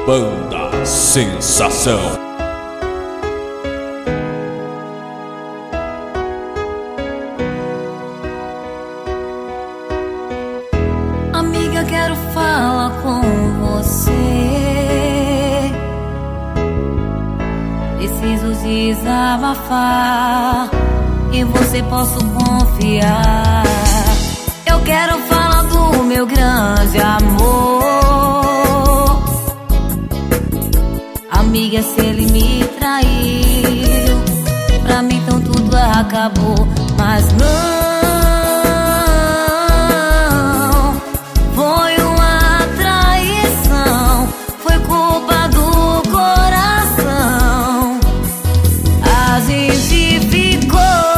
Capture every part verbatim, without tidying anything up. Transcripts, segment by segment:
Banda Sensação. Amiga, quero falar com você. Preciso desabafar, em você posso confiar. Eu quero falar do meu grande amor. Amiga, se ele me traiu, pra mim então tudo acabou. Mas não, foi uma traição, foi culpa do coração. A gente ficou,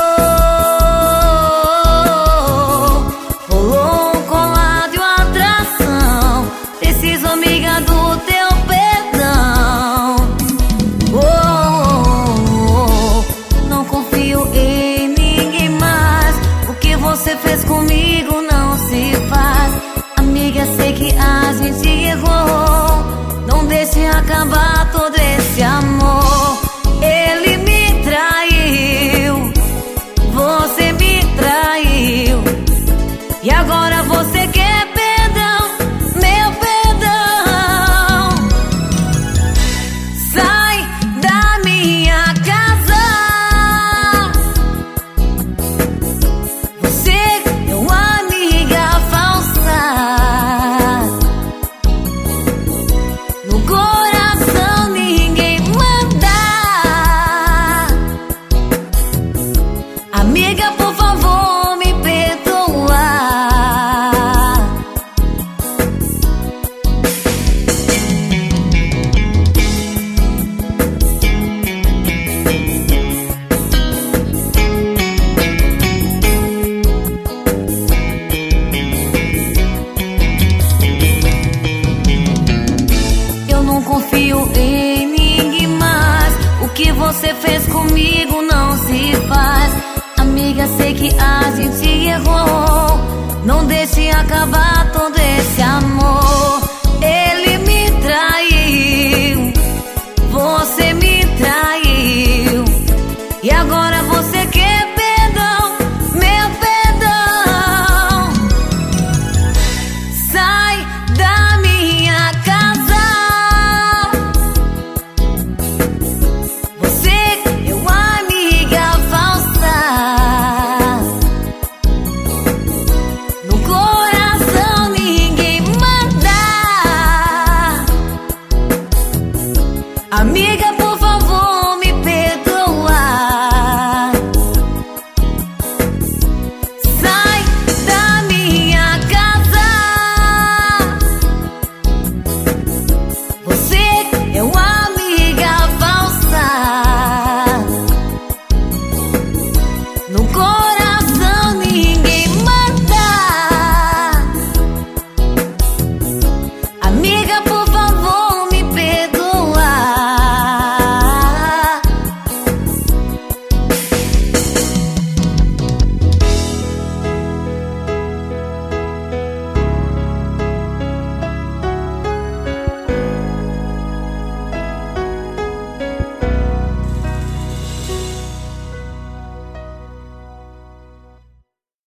rolou um colado e uma atração. Preciso, amiga, do teu perdão. Oh, oh, oh, não confio em ninguém mais. O que você fez comigo não se faz. Amiga, sei que a gente errou. Não deixe acabar todo esse amor. Ele me traiu, você me traiu, e agora você quer perdão, meu perdão. Sai da minha casa. Você é uma amiga falsa. No coração ninguém manda. Amiga, por favor, me perdoa. Eu não confio em ninguém mais. O que você fez comigo não se faz. Amiga, sei que a gente